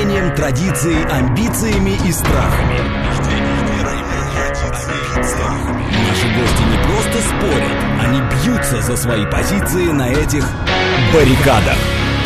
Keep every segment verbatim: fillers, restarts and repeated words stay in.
убеждениям, традицией, амбициями и страхами. Наши гости не просто спорят, они бьются за свои позиции на этих баррикадах.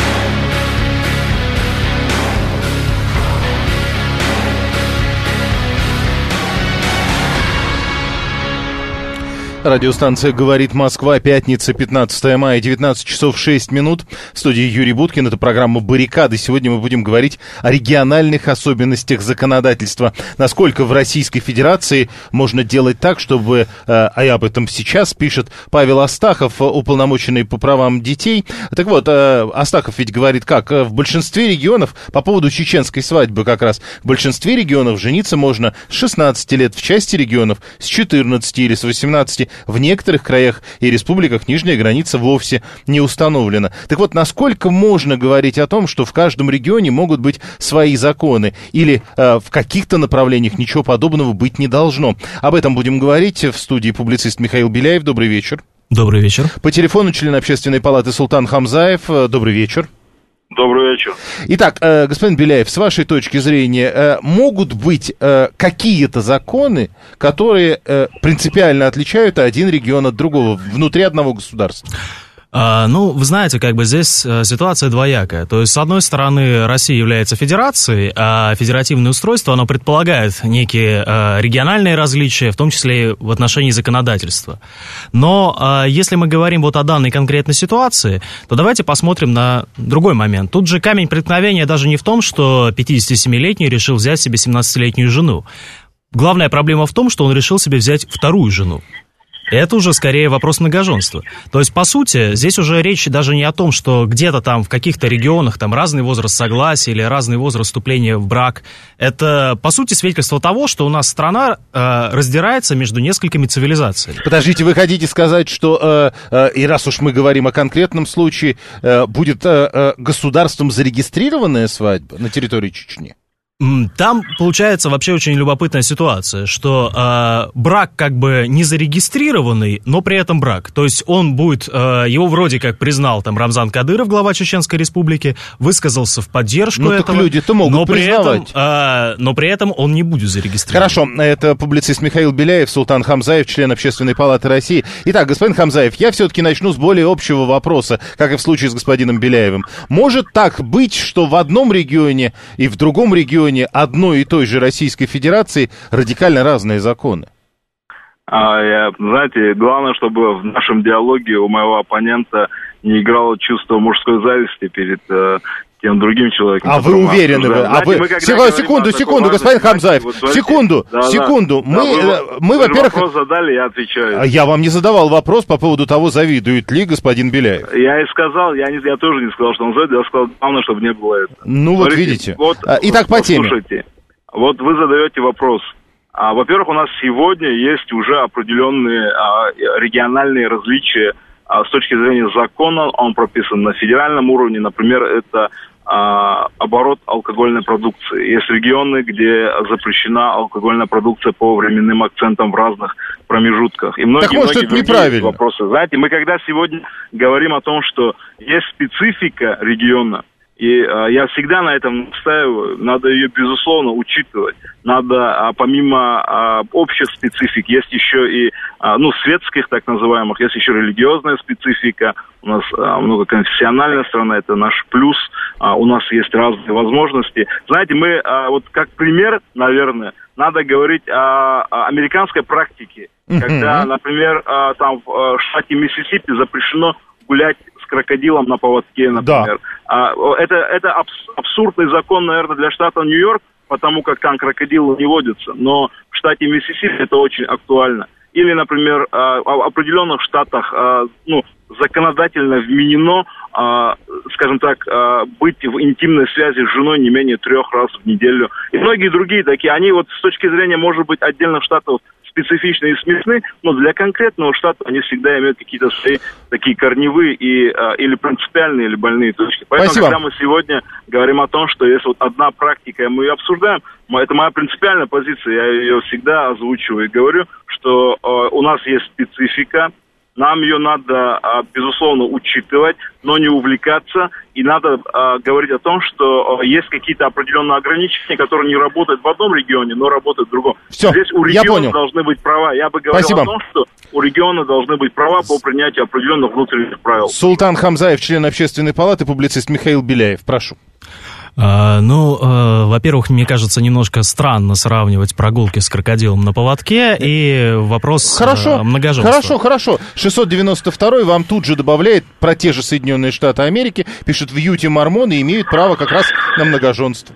Радиостанция «Говорит Москва», пятница, пятнадцатое мая, девятнадцать часов шесть минут. В студии Юрий Буткин, это программа «Баррикады». Сегодня мы будем говорить о региональных особенностях законодательства. Насколько в Российской Федерации можно делать так, чтобы, а об этом сейчас пишет Павел Астахов, уполномоченный по правам детей. Так вот, Астахов ведь говорит как? В большинстве регионов, по поводу чеченской свадьбы как раз, в большинстве регионов жениться можно с шестнадцати лет, в части регионов с четырнадцати или с восемнадцати. В некоторых краях и республиках нижняя граница вовсе не установлена. Так вот, насколько можно говорить о том, что в каждом регионе могут быть свои законы, или э, в каких-то направлениях ничего подобного быть не должно? Об этом будем говорить. В студии публицист Михаил Беляев. Добрый вечер. Добрый вечер. По телефону член Общественной палаты Султан Хамзаев. Добрый вечер. Добрый вечер. Итак, э, господин Беляев, с вашей точки зрения, э, могут быть э, какие-то законы, которые э, принципиально отличают один регион от другого внутри одного государства? А, ну, вы знаете, как бы здесь ситуация двоякая. То есть, с одной стороны, Россия является федерацией, а федеративное устройство, оно предполагает некие а, региональные различия, в том числе и в отношении законодательства. Но а, если мы говорим вот о данной конкретной ситуации, то давайте посмотрим на другой момент. Тут же камень преткновения даже не в том, что пятидесятисемилетний решил взять себе семнадцатилетнюю жену. Главная проблема в том, что он решил себе взять вторую жену. Это уже скорее вопрос многоженства. То есть, по сути, здесь уже речь даже не о том, что где-то там в каких-то регионах там разный возраст согласия или разный возраст вступления в брак. Это, по сути, свидетельство того, что у нас страна э, раздирается между несколькими цивилизациями. Подождите, вы хотите сказать, что, э, э, и раз уж мы говорим о конкретном случае, э, будет э, э, государством зарегистрированная свадьба на территории Чечни? Там получается вообще очень любопытная ситуация, что э, брак как бы не зарегистрированный, но при этом брак. То есть он будет, э, его вроде как признал там Рамзан Кадыров, глава Чеченской Республики, высказался в поддержку ну, этого. Ну так люди-то могут но при признавать. Этом, э, но при этом он не будет зарегистрирован. Хорошо, это публицист Михаил Беляев, Султан Хамзаев, член Общественной палаты России. Итак, господин Хамзаев, я все-таки начну с более общего вопроса, как и в случае с господином Беляевым. Может так быть, что в одном регионе и в другом регионе одной и той же Российской Федерации радикально разные законы? А, я, знаете, главное, чтобы в нашем диалоге у моего оппонента не играло чувство мужской зависти перед э, тем другим человеком. А вы уверены? Вы? А вы... Секунду, секунду, секунду господин Хамзаев, вот, секунду, да, секунду. Да. Мы, да, вы, мы, мы вы во-первых... вопрос задали, я отвечаю. Я вам не задавал вопрос по поводу того, завидует ли господин Беляев. Я и сказал, я, не, я тоже не сказал, что он завидует, я сказал, главное, чтобы не было этого. Ну Смотрите, вот видите. Вот, Итак, по вот, теме. Слушайте, вот вы задаете вопрос. А, во-первых, у нас сегодня есть уже определенные а, региональные различия а, с точки зрения закона. Он прописан на федеральном уровне. Например, это а, оборот алкогольной продукции. Есть регионы, где запрещена алкогольная продукция по временным акцентам в разных промежутках. И многие, так может, многие это неправильно. Вопросы. Знаете, мы когда сегодня говорим о том, что есть специфика региона, и а, я всегда на этом настаиваю, надо ее, безусловно, учитывать. Надо, а, помимо а, общих специфик, есть еще и, а, ну, светских так называемых, есть еще религиозная специфика. У нас а, многоконфессиональная страна, это наш плюс. А, у нас есть разные возможности. Знаете, мы, а, вот как пример, наверное, надо говорить о, о американской практике. Mm-hmm. Когда, например, а, там в штате Миссисипи запрещено гулять с крокодилом на поводке, например. Да. А, это, это абс- абсурдный закон, наверное, для штата Нью-Йорк, потому как там крокодилы не водятся. Но в штате Миссисипи это очень актуально. Или, например, в определенных штатах, ну, законодательно вменено, скажем так, быть в интимной связи с женой не менее трех раз в неделю. И многие другие такие, они вот с точки зрения, может быть, отдельных штатов специфичны и смешны, но для конкретного штата они всегда имеют какие-то свои такие корневые и, или принципиальные, или больные точки. Поэтому, Спасибо. Когда мы сегодня говорим о том, что есть вот одна практика, и мы ее обсуждаем, это моя принципиальная позиция, я ее всегда озвучиваю и говорю, что э, у нас есть специфика, нам ее надо, безусловно, учитывать, но не увлекаться. И надо говорить о том, что есть какие-то определенные ограничения, которые не работают в одном регионе, но работают в другом. Все, здесь у региона должны быть права. Я бы говорил Спасибо. о том, что у региона должны быть права по принятию определенных внутренних правил. Султан Хамзаев, член Общественной палаты, публицист Михаил Беляев. Прошу. Uh, ну, uh, во-первых, мне кажется, немножко странно сравнивать прогулки с крокодилом на поводке и вопрос хорошо, uh, многоженства. Хорошо, хорошо. шестьсот девяносто второй вам тут же добавляет про те же Соединенные Штаты Америки, пишет, в Юте мормоны имеют право как раз на многоженство.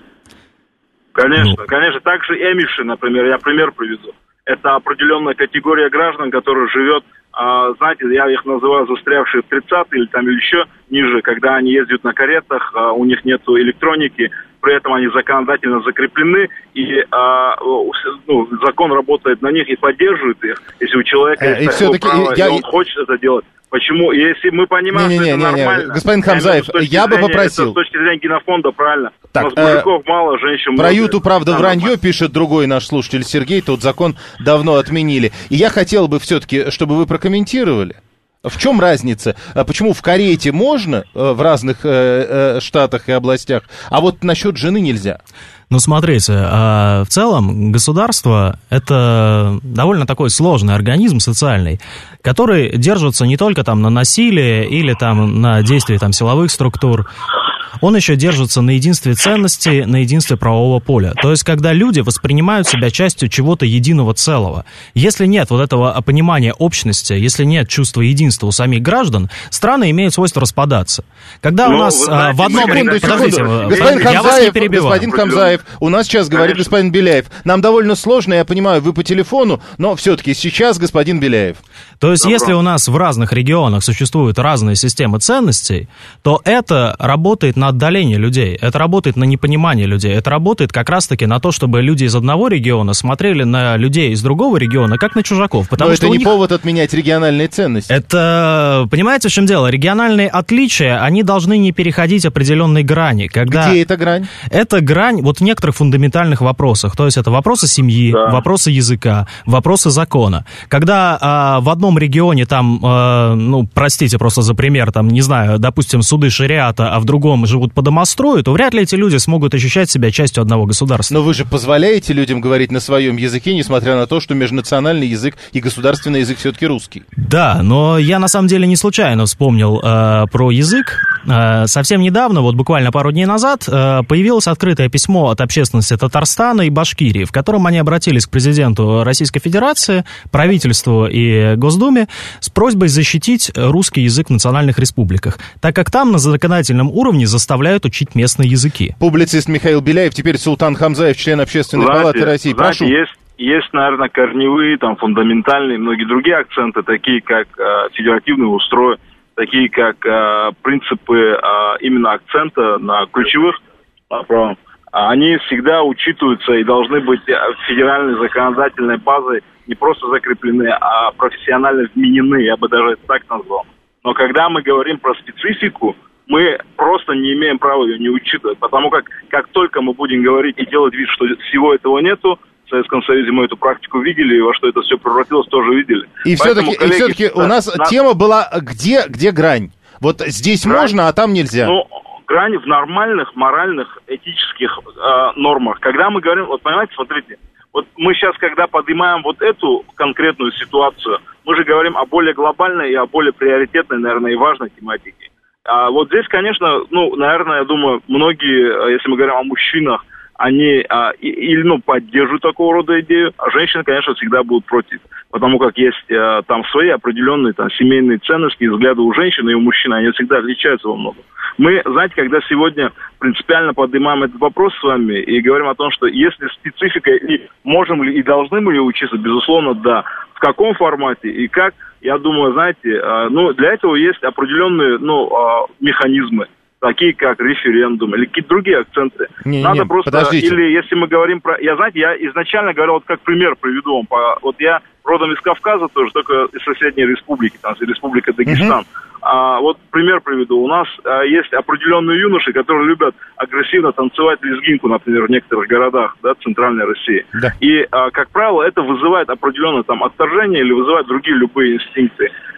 Конечно, ну. конечно. Также эмиши, например, я пример приведу. Это определенная категория граждан, которая живет, а, знаете, я их называю застрявшие в тридцатые или там или еще ниже, когда они ездят на каретах, а, у них нет электроники, при этом они законодательно закреплены, и а, ну, закон работает на них и поддерживает их, если у человека э, есть такое право, я... и он хочет это делать. Почему? Если мы понимаем, не, не, что не, это не, нормально... Не. Господин Хамзаев, я, я бы попросил... Это с точки зрения генофонда, правильно. Так, у нас мужиков э, мало, женщин про много. Юту, правда, вранье, пишет другой наш слушатель Сергей, тот закон давно отменили. И я хотел бы все-таки, чтобы вы прокомментировали. В чем разница? Почему в карете можно в разных э, э, штатах и областях, а вот насчет жены нельзя? Ну, смотрите, в целом государство – это довольно такой сложный организм социальный, который держится не только там на насилии или там на действии там силовых структур, он еще держится на единстве ценностей, на единстве правового поля. То есть, когда люди воспринимают себя частью чего-то единого целого. Если нет вот этого понимания общности, если нет чувства единства у самих граждан, страны имеют свойство распадаться. Когда Но, у нас знаете, в одном... Секунду, Подождите, господин я Хамзаев, вас не перебиваю. Господин Хамзаев, у нас сейчас говорит Конечно. господин Беляев. Нам довольно сложно, я понимаю, вы по телефону, но все-таки сейчас господин Беляев. То есть, Добро. если у нас в разных регионах существуют разные системы ценностей, то это работает на отдаление людей, это работает на непонимание людей, это работает как раз-таки на то, чтобы люди из одного региона смотрели на людей из другого региона, как на чужаков. Потому Но что это не них... повод отменять региональные ценности. Это, понимаете, в чем дело? Региональные отличия, они должны не переходить определенной грани. Когда... Где эта грань? Это грань вот в некоторых фундаментальных вопросах. То есть это вопросы семьи, да. вопросы языка, вопросы закона. Когда а, в одном регионе там, а, ну, простите просто за пример, там, не знаю, допустим, суды шариата, а в другом живут по домострою, то вряд ли эти люди смогут ощущать себя частью одного государства. Но вы же позволяете людям говорить на своем языке, несмотря на то, что межнациональный язык и государственный язык все-таки русский. Да, но я на самом деле не случайно вспомнил э, про язык. Э, совсем недавно, вот буквально пару дней назад, э, появилось открытое письмо от общественности Татарстана и Башкирии, в котором они обратились к президенту Российской Федерации, правительству и Госдуме с просьбой защитить русский язык в национальных республиках, так как там на законодательном уровне заставляют учить местные языки. Публицист Михаил Беляев, теперь Султан Хамзаев, член Общественной знаете, палаты России. Знаете, Прошу. Есть, есть, наверное, корневые, там, фундаментальные, многие другие акценты, такие как э, федеративный устрой, такие как э, принципы э, именно акцента на ключевых правах. Они всегда учитываются и должны быть федеральной законодательной базой не просто закреплены, а профессионально вменены, я бы даже это так назвал. Но когда мы говорим про специфику, мы просто не имеем права ее не учитывать, потому как как только мы будем говорить и делать вид, что всего этого нету, в Советском Союзе мы эту практику видели, и во что это все превратилось, тоже видели. И все-таки, коллеги, и все-таки да, у нас на... тема была, где, где грань? Вот здесь грань, можно, а там нельзя. Ну, грань в нормальных, моральных, этических э, нормах. Когда мы говорим, вот понимаете, смотрите, вот мы сейчас, когда поднимаем вот эту конкретную ситуацию, мы же говорим о более глобальной и о более приоритетной, наверное, и важной тематике. А вот здесь, конечно, ну, наверное, я думаю, многие, если мы говорим о мужчинах, они а, или, ну, поддерживают такого рода идею, а женщины, конечно, всегда будут против. Потому как есть а, там свои определенные там, семейные ценности и взгляды у женщин и у мужчин, они всегда отличаются во многом. Мы, знаете, когда сегодня принципиально поднимаем этот вопрос с вами и говорим о том, что если специфика, и можем ли и должны мы ли учиться, безусловно, да. В каком формате и как, я думаю, знаете, а, ну, для этого есть определенные, ну, а, механизмы, такие как референдум или какие-то другие акценты. Не, Надо не, просто, подождите. или если мы говорим про... Я, знаете, я изначально говорил, вот как пример приведу вам. По, вот я родом из Кавказа тоже, только из соседней республики, там, Республика Дагестан. Uh-huh. А, вот пример приведу. У нас а, есть определенные юноши, которые любят агрессивно танцевать лезгинку, например, в некоторых городах, да, центральной России. Да. И, а, как правило, это вызывает определенное там отторжение или вызывает другие любые инстинкты. Ну, и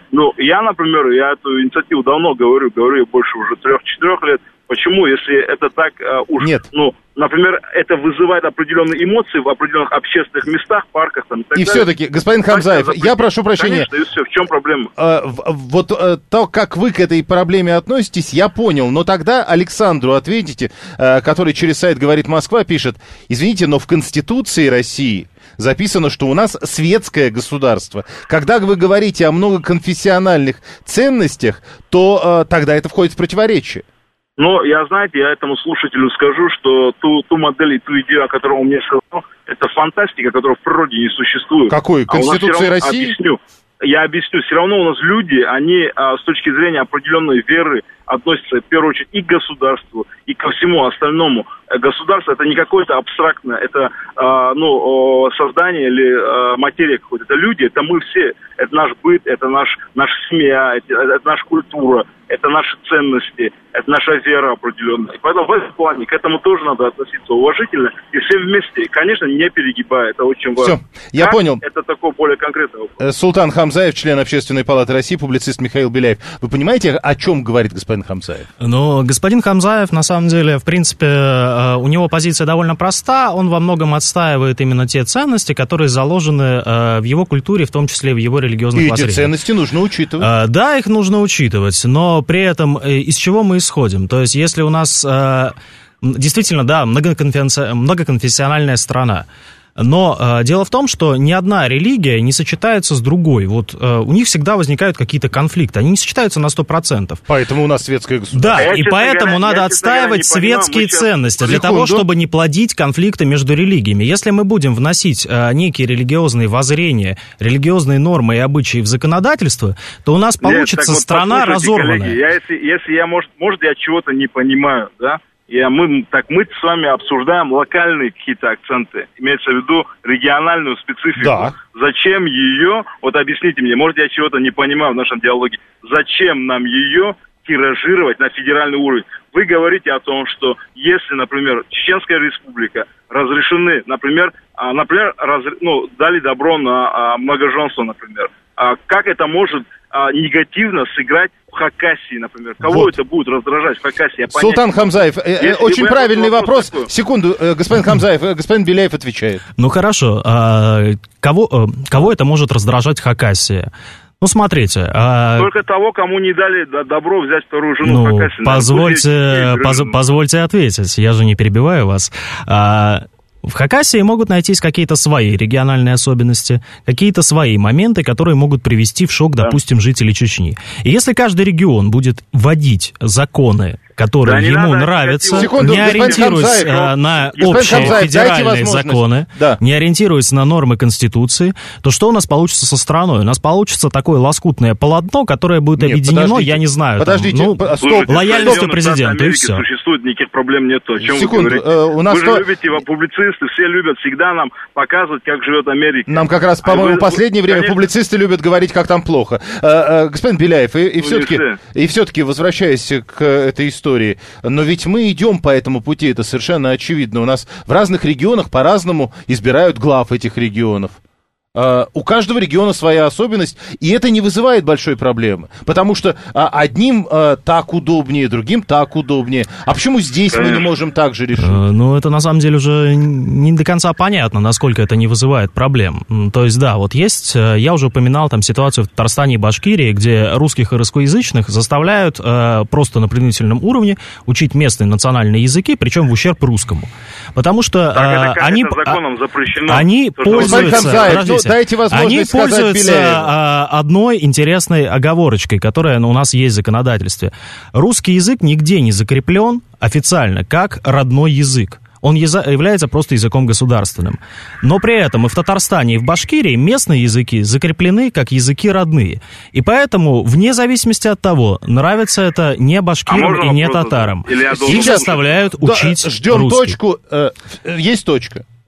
Я, например, я эту инициативу давно говорю, говорю больше уже трех-четырех лет. Почему, если это так uh, уж, Нет. ну, например, это вызывает определенные эмоции в определенных общественных местах, парках там, и так и далее. все-таки, господин Хамзаев, я прошу прощения. Конечно, и все, в чем проблема? А, вот а, то, как вы к этой проблеме относитесь, я понял, но тогда Александру ответите, а, который через сайт «Говорит Москва» пишет: извините, но в Конституции России записано, что у нас светское государство. Когда вы говорите о многоконфессиональных ценностях, то а, тогда это входит в противоречие. Но я, знаете, я этому слушателю скажу, что ту, ту модель и ту идею, о которой он мне сказал, это фантастика, которая в природе не существует. Какой? Конституция а России? Объясню. Я объясню. Все равно у нас люди, они а, с точки зрения определенной веры относятся в первую очередь и к государству, и ко всему остальному. Государство это не какое-то абстрактное, это а, ну, создание или а, материя какой-то. Это люди, это мы все. Это наш быт, это наш, наша семья, это, это наша культура, это наши ценности, это наша вера определенная. И поэтому в этом плане к этому тоже надо относиться уважительно и все вместе. И, конечно, не перегибая, это очень важно. Все, я как? понял. Это такой более конкретный вопрос. Султан Хамзаев, член Общественной палаты России, публицист Михаил Беляев. Вы понимаете, о чем говорит господин Хамзаев? Ну, господин Хамзаев, на самом деле, в принципе, у него позиция довольно проста. Он во многом отстаивает именно те ценности, которые заложены в его культуре, в том числе в его религиозных и воззрениях. эти ценности нужно учитывать. Да, их нужно учитывать, но при этом из чего мы исходим? То есть, если у нас действительно, да, многоконфесси... многоконфессиональная страна, но э, дело в том, что ни одна религия не сочетается с другой. Вот э, у них всегда возникают какие-то конфликты, они не сочетаются на сто процентов. Поэтому у нас светское государство. Да, я, и поэтому говоря, надо я, отстаивать говоря, светские сейчас... ценности для Секунду. того, чтобы не плодить конфликты между религиями. Если мы будем вносить э, некие религиозные воззрения, религиозные нормы и обычаи в законодательство, то у нас получится Нет, страна вот разорванная. Коллеги, я, если, если я, может, может, я чего-то не понимаю, да, Я, мы, так мы с вами обсуждаем локальные какие-то акценты, имеется в виду региональную специфику. Да. Зачем ее, вот объясните мне, может, я чего-то не понимаю в нашем диалоге, зачем нам ее тиражировать на федеральный уровень? Вы говорите о том, что если, например, Чеченская республика разрешены, например, а, например, раз, ну, дали добро на а, многоженство, например, а, как это может а, негативно сыграть в Хакасии, например? Кого вот. Это будет раздражать в Хакасии? Я Султан Хамзаев, э, очень правильный вопрос. вопрос. Секунду, э, господин Хамзаев, э, господин Беляев отвечает. Ну хорошо, а, кого, а, кого это может раздражать в Хакасии? Ну, смотрите... А... Только того, кому не дали добро взять вторую жену ну, в Хакасии. Позвольте, поз, позвольте ответить, я же не перебиваю вас. А... В Хакасии могут найтись какие-то свои региональные особенности, какие-то свои моменты, которые могут привести в шок, да. допустим, жителей Чечни. И если каждый регион будет вводить законы, которые да, ему нравятся, Секунду, не ориентируясь Хамзаев, на общие Хамзаев, федеральные законы, да. не ориентируясь на нормы Конституции, то что у нас получится со страной? У нас получится такое лоскутное полотно, которое будет Нет, объединено, подождите, я не знаю, подождите, там, ну, стоп, лояльностью президента, и все. Существует, никаких проблем нет. О чем Секунду, вы говорите? Э, у нас вы же то... любите, публицисты, все любят всегда нам показывать, как живет Америка. Нам как раз, по-моему, а вы, в последнее вы, время конечно... публицисты любят говорить, как там плохо. А, а, господин Беляев, и, и, ну, все-таки, и все-таки, возвращаясь к этой истории, но ведь мы идем по этому пути, это совершенно очевидно. У нас в разных регионах по-разному избирают глав этих регионов. Uh, у каждого региона своя особенность, и это не вызывает большой проблемы, потому что uh, одним uh, так удобнее, другим так удобнее. А почему здесь Конечно. мы не можем так же решить? Uh, ну, это на самом деле уже не до конца понятно, насколько это не вызывает проблем. То есть, да, вот есть, я уже упоминал там ситуацию в Татарстане и Башкирии, где русских и русскоязычных заставляют uh, просто на принудительном уровне учить местные национальные языки, причем в ущерб русскому. Потому что так, uh, они, законом запрещено, они пользуются... Дайте Они пользуются а, одной интересной оговорочкой, которая ну, у нас есть в законодательстве. Русский язык нигде не закреплен официально как родной язык. Он яза- является просто языком государственным. Но при этом и в Татарстане, и в Башкирии местные языки закреплены как языки родные. И поэтому, вне зависимости от того, нравится это не башкирам а и не татарам, их заставляют да, учить ждем русский. точку. Э, есть точка.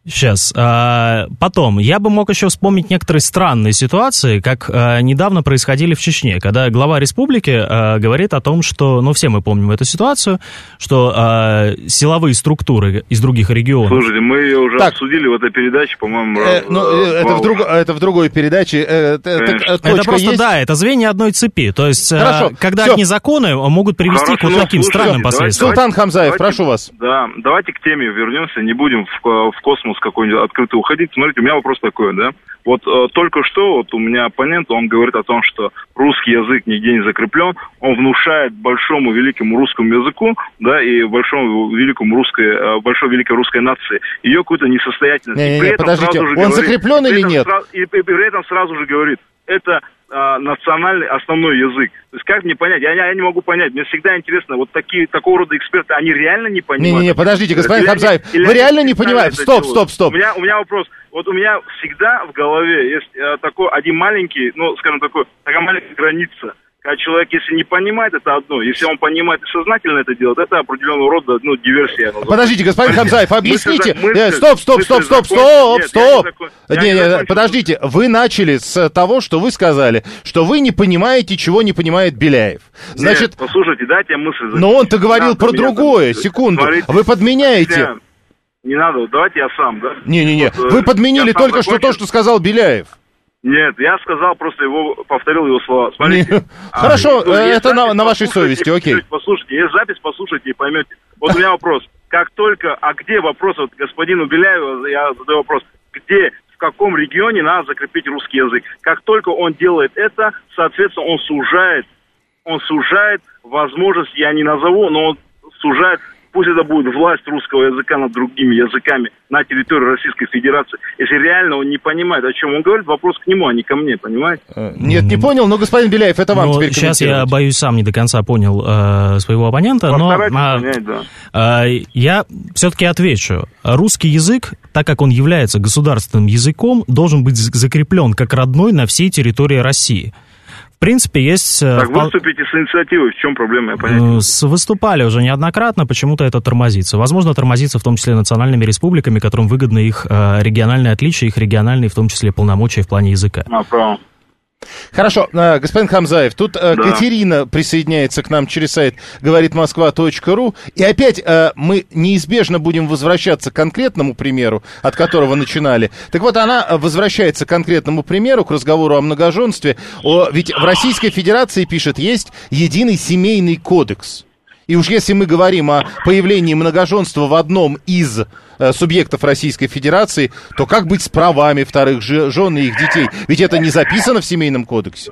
Сейчас. А, потом, я бы мог еще вспомнить некоторые странные ситуации, как а, недавно происходили в Чечне, когда глава республики а, говорит о том, что, ну, все мы помним эту ситуацию, что а, силовые структуры из других регионов... Слушайте, мы ее уже так. обсудили в этой передаче, по-моему, э, раз, ну, раз, это, в друг, это в другой передаче. Э, так, это просто, есть? Да, это звенья одной цепи. То есть, Хорошо, когда все. одни законы могут привести Хорошо, к вот ну, таким слушайте, странным давайте, последствиям. Султан Хамзаев, давайте, прошу вас. Да, давайте к теме вернемся, не будем в, в космос какой-нибудь открытый уходить. Смотрите, у меня вопрос такой, да. Вот э, только что вот у меня оппонент, он говорит о том, что русский язык нигде не закреплен, он внушает большому великому русскому языку, да, и большому великому русской, э, большой великой русской нации ее какую-то несостоятельность. Не, не, не, подождите, он говорит, закреплен или нет? Сразу, и, и при этом сразу же говорит, это э, национальный основной язык. То есть как мне понять? Я, я не могу понять. Мне всегда интересно, вот такие, такого рода эксперты, они реально не понимают? Не-не-не, подождите, господин или Хамзаев, они, вы реально не специально понимаете? Стоп, стоп, стоп. У меня, у меня вопрос. Вот у меня всегда в голове есть э, такой один маленький, ну, скажем, такой, такая маленькая граница. Когда человек, если не понимает, это одно. Если он понимает и сознательно это делает, это определенного рода, ну, диверсия. Подождите, господин Хамзаев, объясните. Мысль, мысль, стоп, стоп, стоп, стоп, стоп, нет, стоп. Не, не, не, не, подождите, вы начали с того, что вы сказали, что вы не понимаете, чего не понимает Беляев. Значит, нет, послушайте, дайте я мысль. Но он-то говорил про другое. Секунду. Смотрите, вы подменяете. Не надо, давайте я сам, да? Не-не-не, вот, вы подменили только закончил. что то, что сказал Беляев. Нет, я сказал, просто его, повторил его слова. Смотрите. А, Хорошо, ну, это запись, на, на вашей совести, окей. Послушайте, есть запись, послушайте и поймете. Вот у меня вопрос. Как только, а где вопрос, вот господину Беляеву, я задаю вопрос, где, в каком регионе надо закрепить русский язык? Как только он делает это, соответственно, он сужает, он сужает возможность, я не назову, но он сужает, пусть это будет власть русского языка над другими языками на территории Российской Федерации. Если реально он не понимает, о чем он говорит, вопрос к нему, а не ко мне, понимаете? Нет, не понял, но, господин Беляев, это вам но теперь сейчас я, боюсь, сам не до конца понял э, своего оппонента, но э, понять, да. э, я все-таки отвечу. Русский язык, так как он является государственным языком, должен быть закреплен как родной на всей территории России. В принципе, есть... Так выступите с инициативой, в чем проблема, я понятно. Выступали уже неоднократно, почему-то это тормозится. Возможно, тормозится в том числе национальными республиками, которым выгодны их региональные отличия, их региональные, в том числе, полномочия в плане языка. А, правильно. Хорошо, господин Хамзаев, тут да. Катерина присоединяется к нам через сайт говорит москва точка ру, и опять мы неизбежно будем возвращаться к конкретному примеру, от которого начинали. Так вот, она возвращается к конкретному примеру, к разговору о многоженстве. О, ведь в Российской Федерации, пишет, есть единый семейный кодекс. И уж если мы говорим о появлении многоженства в одном из э, субъектов Российской Федерации, то как быть с правами вторых жен и их детей? Ведь это не записано в Семейном кодексе.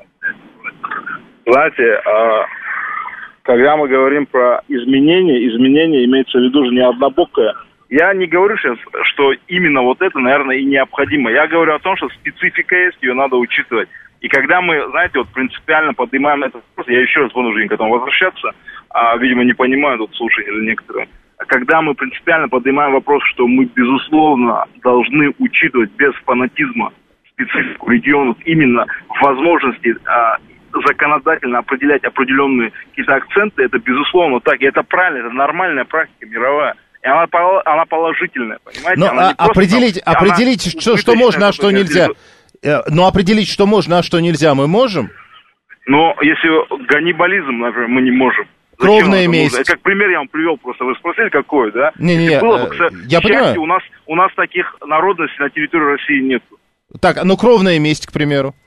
Знаете, э, когда мы говорим про изменения, изменения имеется в виду же не однобокое. Я не говорю сейчас, что именно вот это, наверное, и необходимо. Я говорю о том, что специфика есть, ее надо учитывать. И когда мы, знаете, вот принципиально поднимаем этот вопрос, я еще раз вынужден к этому возвращаться, а, видимо, не понимают вот слушатели некоторые. Когда мы принципиально поднимаем вопрос, что мы, безусловно, должны учитывать без фанатизма специфику регионов, именно возможности а, законодательно определять определенные какие-то акценты, это, безусловно, так. И это правильно, это нормальная практика мировая. И она, она положительная, понимаете? Но она а, определить, просто, определить она что, что можно, а что нельзя. Но определить, что можно, а что нельзя, мы можем? Но если ганнибализм, например, мы не можем. Кровная месть. Как пример я вам привел, просто вы спросили, какой, да? Не-не-не, было бы, я понимаю. У нас, у нас таких народностей на территории России нет. Так, ну кровная месть, к примеру.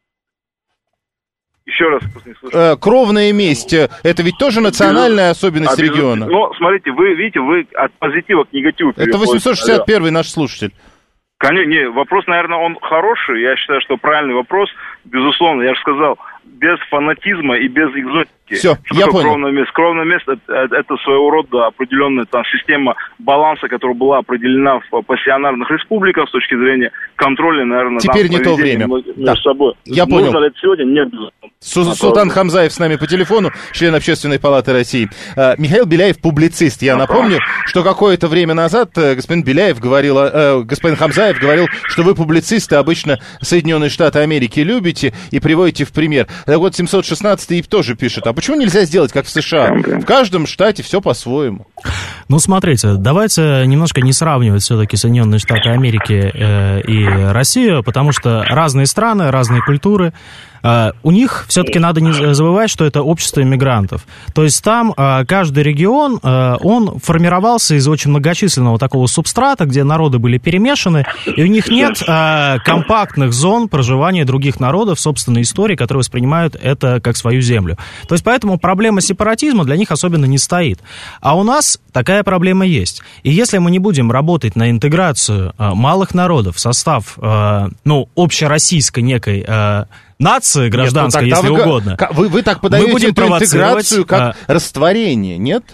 Еще раз, не слышу. Э, кровная месть, это ведь тоже национальная особенность а, региона. Ну, смотрите, вы видите, вы от позитива к негативу переходите. Это восемьсот шестьдесят первый наш слушатель. Конечно, не, вопрос, наверное, он хороший. Я считаю, что правильный вопрос, безусловно, я же сказал, без фанатизма и без экзотики. Все, что я такое понял. Кровное место? Кровное место это, это своего рода определенная там система баланса, которая была определена в пассионарных республиках с точки зрения контроля, наверное, теперь не то время. между да. собой. Я Нужно понял. ли это сегодня? Нет, безусловно. Султан Хамзаев с нами по телефону, член Общественной палаты России. Михаил Беляев публицист. Я напомню, что какое-то время назад господин Беляев говорил, господин Хамзаев говорил, что вы публицисты обычно Соединенные Штаты Америки любите и приводите в пример. Так вот, семьсот шестнадцатый тоже пишет, а почему нельзя сделать, как в США? В каждом штате все по-своему. Ну, смотрите, давайте немножко не сравнивать все-таки Соединенные Штаты Америки э, и Россию, потому что разные страны, разные культуры. Uh, у них все-таки надо не забывать, что это общество иммигрантов. То есть там uh, каждый регион, uh, он формировался из очень многочисленного такого субстрата, где народы были перемешаны, и у них нет uh, компактных зон проживания других народов, собственной истории, которые воспринимают это как свою землю. То есть поэтому проблема сепаратизма для них особенно не стоит. А у нас такая проблема есть. И если мы не будем работать на интеграцию uh, малых народов в состав, uh, ну, общероссийской некой uh, нации гражданской, нет, ну, если вы, угодно. Вы, вы так подаете эту интеграцию как а... растворение, нет?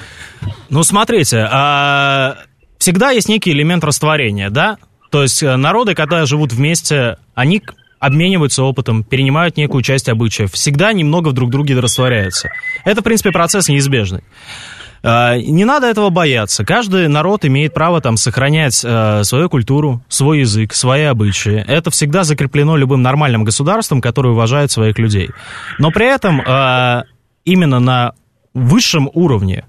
Ну, смотрите, а... всегда есть некий элемент растворения, да? То есть народы, когда живут вместе, они обмениваются опытом, перенимают некую часть обычаев, всегда немного в друг друге растворяются. Это, в принципе, процесс неизбежный. Не надо этого бояться. Каждый народ имеет право там сохранять э, свою культуру, свой язык, свои обычаи. Это всегда закреплено любым нормальным государством, которое уважает своих людей. Но при этом э, именно на высшем уровне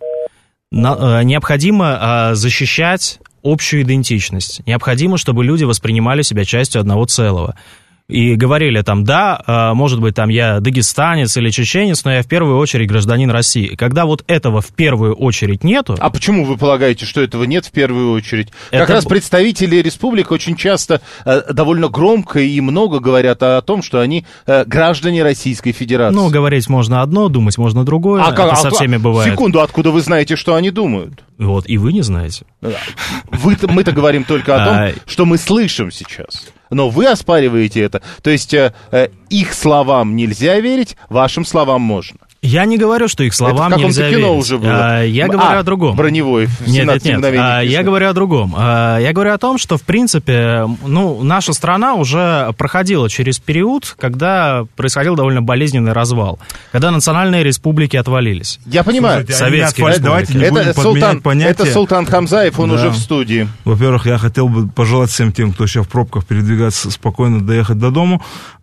на, э, необходимо э, защищать общую идентичность. Необходимо, чтобы люди воспринимали себя частью одного целого. И говорили там, да, может быть, там я дагестанец или чеченец, но я в первую очередь гражданин России. Когда вот этого в первую очередь нету... А почему вы полагаете, что этого нет в первую очередь? Это... Как раз представители республик очень часто э, довольно громко и много говорят о, о том, что они э, граждане Российской Федерации. Ну, говорить можно одно, думать можно другое. А это как, со а, всеми бывает. Секунду, откуда вы знаете, что они думают? Вот, и вы не знаете. Вы-то, мы-то говорим только о том, что мы слышим сейчас. Но вы оспариваете это. То есть э, э, их словам нельзя верить, вашим словам можно. Я не говорю, что их словам это в нельзя верить. Кино уже было. А, я говорю а, о другом. Броневой в семнадцать нет, нет, нет. А, я говорю о другом. А, я говорю о том, что, в принципе, ну, наша страна уже проходила через период, когда происходил довольно болезненный развал. Когда национальные республики отвалились. Я понимаю. Слушайте, Советские отвали, давайте не это будем Султан, понятия. Это Султан Хамзаев, он да. уже в студии. Во-первых, я хотел бы пожелать всем тем, кто сейчас в пробках, передвигаться спокойно, доехать до дому.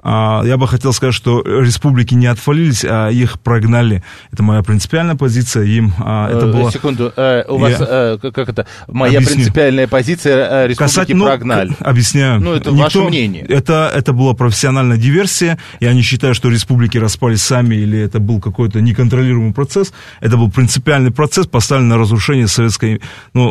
Я бы хотел сказать, что республики не отвалились, а их прогнали. Это моя принципиальная позиция. Им а, это было... Секунду, а, у вас, Я... а, как это, моя Объясню. принципиальная позиция, а, республики Касать, ну, прогнали. К... Объясняю. Ну, это Никто... ваше мнение. Это, это была профессиональная диверсия. Я не считаю, что республики распались сами, или это был какой-то неконтролируемый процесс. Это был принципиальный процесс, поставленный на разрушение советской,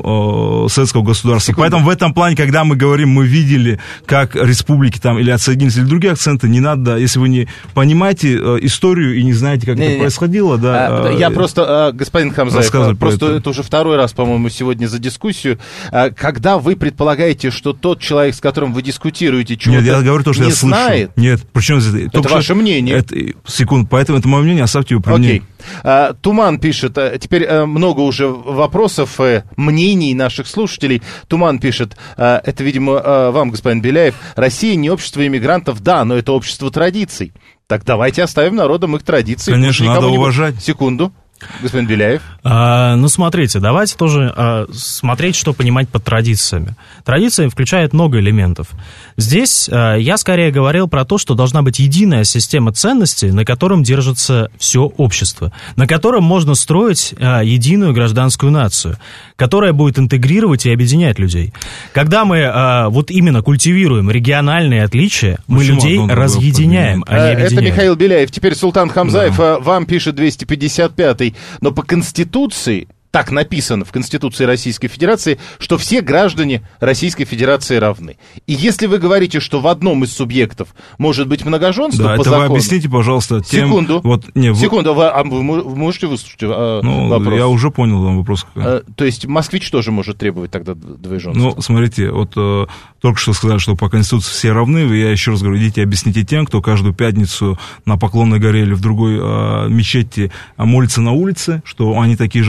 ну, э, советского государства. Секунду. Поэтому в этом плане, когда мы говорим, мы видели, как республики там или отсоединились, или другие акценты, не надо, если вы не понимаете э, историю и не знаете, как не, это не, происходило, да. А, я просто, господин Хамзаев, просто это. это уже второй раз, по-моему, сегодня за дискуссию. Когда вы предполагаете, что тот человек, с которым вы дискутируете, чего-то Нет, я говорю то, что не я слышу. знает... Нет, причем это? Это ваше что, мнение. Это, секунд, поэтому это мое мнение, оставьте его при мне. Окей. А, Туман пишет, а, теперь а, много уже вопросов, а, мнений наших слушателей. Туман пишет, а, это, видимо, а, вам, господин Беляев, Россия не общество иммигрантов, да, но это общество традиций. Так давайте оставим народам их традиции. Конечно, надо уважать. Секунду. Господин Беляев. А, ну, смотрите, давайте тоже а, смотреть, что понимать под традициями. Традиции включают много элементов. Здесь а, я скорее говорил про то, что должна быть единая система ценностей, на котором держится все общество, на котором можно строить а, единую гражданскую нацию, которая будет интегрировать и объединять людей. Когда мы а, вот именно культивируем региональные отличия, мы Почему людей разъединяем, а не объединяем. Это Михаил Беляев. Теперь Султан Хамзаев, да. Вам пишет двести пятьдесят пятый. Но по Конституции, так написано в Конституции Российской Федерации, что все граждане Российской Федерации равны. И если вы говорите, что в одном из субъектов может быть многоженство, да, по это закону... вы объясните, пожалуйста, тем... Секунду, вот, не, вы... секунду, вы, а вы можете выслушать а, ну, вопрос? Я уже понял вам вопрос. А, то есть москвич тоже может требовать тогда двоеженства? Ну, смотрите, вот э, только что сказали, что по Конституции все равны. Я еще раз говорю, идите объясните тем, кто каждую пятницу на Поклонной горе или в другой э, мечети молится на улице, что они такие же равные, как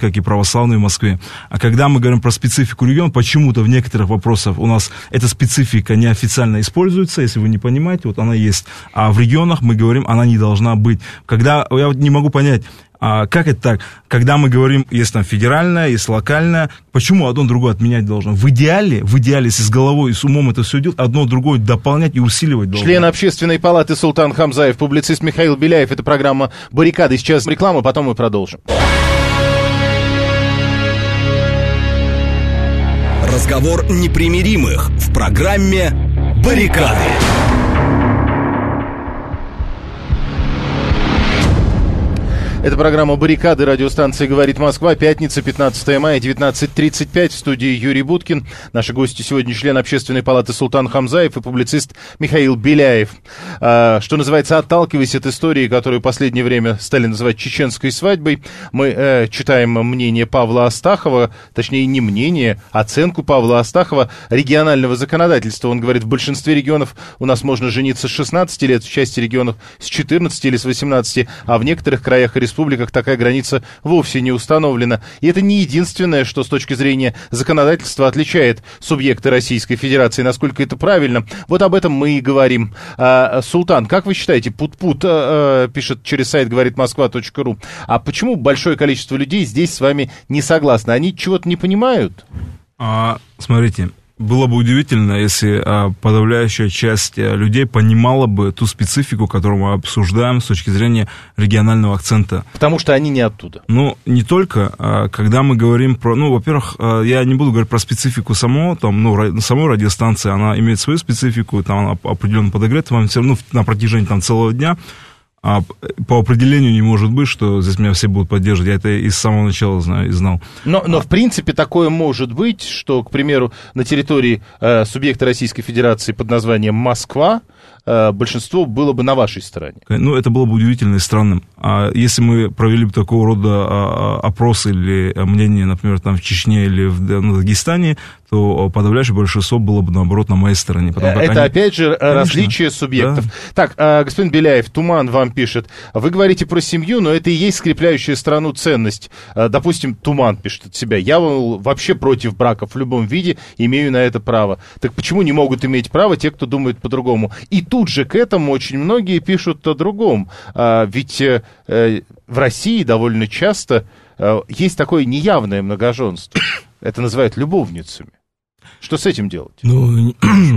как и православные в Москве. А когда мы говорим про специфику региона, почему-то в некоторых вопросах у нас эта специфика неофициально используется, если вы не понимаете, вот она есть. А в регионах мы говорим, она не должна быть. Когда, я вот не могу понять, а как это так? Когда мы говорим, есть там федеральная, есть локальная, почему одно другое отменять должно? В идеале, в идеале, если с головой и с умом это все делать, одно другое дополнять и усиливать должно. Член Общественной палаты Султан Хамзаев, публицист Михаил Беляев. Это программа «Баррикады». Сейчас реклама, потом мы продолжим. Разговор непримиримых в программе «Баррикады». Это программа «Баррикады», радиостанции «Говорит Москва». Пятница, пятнадцатое мая, девятнадцать тридцать пять. В студии Юрий Буткин. Наши гости сегодня член Общественной палаты Султан Хамзаев и публицист Михаил Беляев. А, что называется, отталкиваясь от истории, которую в последнее время стали называть чеченской свадьбой, мы э, читаем мнение Павла Астахова, точнее не мнение, оценку Павла Астахова регионального законодательства. Он говорит, в большинстве регионов у нас можно жениться с шестнадцати лет, в части регионов с четырнадцати или с восемнадцати, а в некоторых краях и республиках такая граница вовсе не установлена. И это не единственное, что с точки зрения законодательства отличает субъекты Российской Федерации. Насколько это правильно, вот об этом мы и говорим. А, Султан, как вы считаете, пут-пут, а, пишет через сайт говорит москва точка ру, а почему большое количество людей здесь с вами не согласны? Они чего-то не понимают? А, смотрите, было бы удивительно, если а, подавляющая часть а, людей понимала бы ту специфику, которую мы обсуждаем с точки зрения регионального акцента. Потому что они не оттуда. Ну, не только. А, когда мы говорим про... Ну, во-первых, а, я не буду говорить про специфику самого, там, ну, ра, самой радиостанции, она имеет свою специфику, там она определенно подогрета вам все равно на протяжении там, целого дня. А по определению не может быть, что здесь меня все будут поддерживать. Я это и с самого начала знаю, и знал. Но, но а... в принципе такое может быть, что, к примеру, на территории э, субъекта Российской Федерации под названием Москва э, большинство было бы на вашей стороне. Ну, это было бы удивительно и странным. А если мы провели бы такого рода а, опрос или мнение, например, там в Чечне или в, в Дагестане, то подавляющее большинство было бы, наоборот, на моей стороне. Это, они... опять же, конечно, различие субъектов. Да. Так, э, господин Беляев, Туман вам пишет. Вы говорите про семью, но это и есть скрепляющая страну ценность. Э, допустим, Туман пишет от себя. Я вообще против браков в любом виде, имею на это право. Так почему не могут иметь право те, кто думает по-другому? И тут же к этому очень многие пишут о другом. Э, ведь э, э, в России довольно часто э, есть такое неявное многоженство. Это называют любовницами. Что с этим делать? Ну,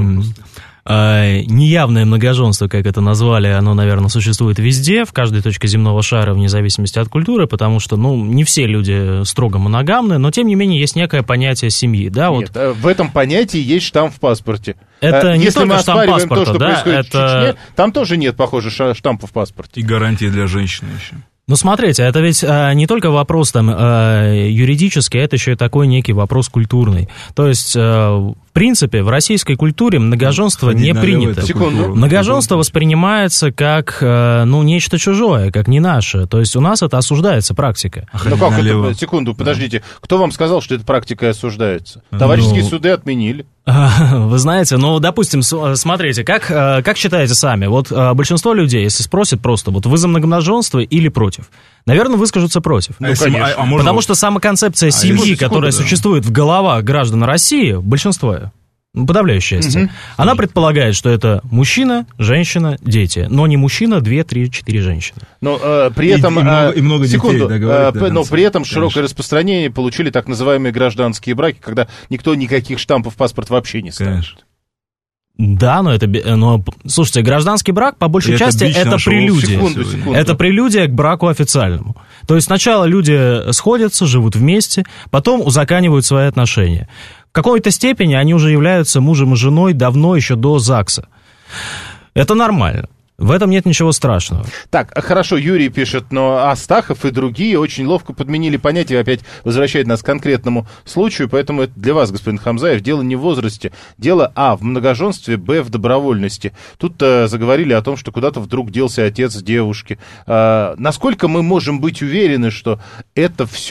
неявное многоженство, как это назвали, оно, наверное, существует везде, в каждой точке земного шара, вне зависимости от культуры, потому что, ну, не все люди строго моногамны, но, тем не менее, есть некое понятие семьи, да, Нет, вот. В этом понятии есть штамп в паспорте. Это не Если только мы штамп паспорта, то, что да, происходит это... в Чечне, там тоже нет, похоже, штампа в паспорте. И гарантии для женщины еще. Ну, смотрите, это ведь а, не только вопрос там а, юридический, это еще и такой некий вопрос культурный. То есть, а, в принципе, в российской культуре многоженство Ходить не принято. Секунду. Многоженство воспринимается как, а, ну, нечто чужое, как не наше. То есть, у нас это осуждается практика. А ну как это? Секунду, подождите. Да. Кто вам сказал, что эта практика осуждается? Товарищеские ну... суды отменили. Вы знаете, ну, допустим, смотрите, как, как считаете сами? Вот большинство людей, если спросят просто, вот вы за многоженство или против? Наверное, выскажутся против. Ну, конечно. А, а Потому что сама концепция семьи, а, которая секунду, существует да. в головах граждан России, большинство, подавляющая часть, угу. она предполагает, что это мужчина, женщина, дети, но не мужчина, две, три, четыре женщины. Но э, при этом... И, и, много, и много секунду, детей, да, говорит, э, но при этом широкое конечно. распространение получили так называемые гражданские браки, когда никто никаких штампов в паспорт вообще не ставит. Конечно. Да, но это, но, слушайте, гражданский брак, по большей и части, это, это прелюдия. Секунду, секунду. Это прелюдия к браку официальному. То есть сначала люди сходятся, живут вместе, потом узаканивают свои отношения. В какой-то степени они уже являются мужем и женой давно, еще до ЗАГСа. Это нормально. В этом нет ничего страшного. Так, хорошо, Юрий пишет, но Астахов и другие очень ловко подменили понятие, опять возвращает нас к конкретному случаю, поэтому это для вас, господин Хамзаев, дело не в возрасте, дело, а, в многоженстве, б, в добровольности. Тут а, заговорили о том, что куда-то вдруг делся отец девушки. А, насколько мы можем быть уверены, что это все